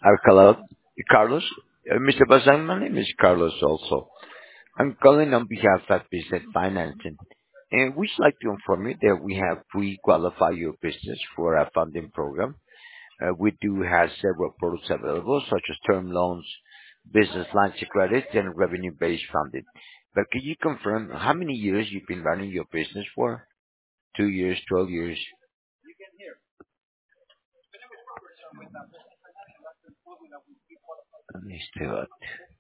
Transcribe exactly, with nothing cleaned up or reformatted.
Uh, hello, Carlos. Uh, mister Bazan, my name is Carlos also. I'm calling on behalf of Business Financing. And we'd like to inform you that we have pre-qualify your business for our funding program. Uh, we do have several products available, such as term loans, business lines of credit, and revenue-based funding. But can you confirm how many years you've been running your business for? Two years, twelve years? Let me see what.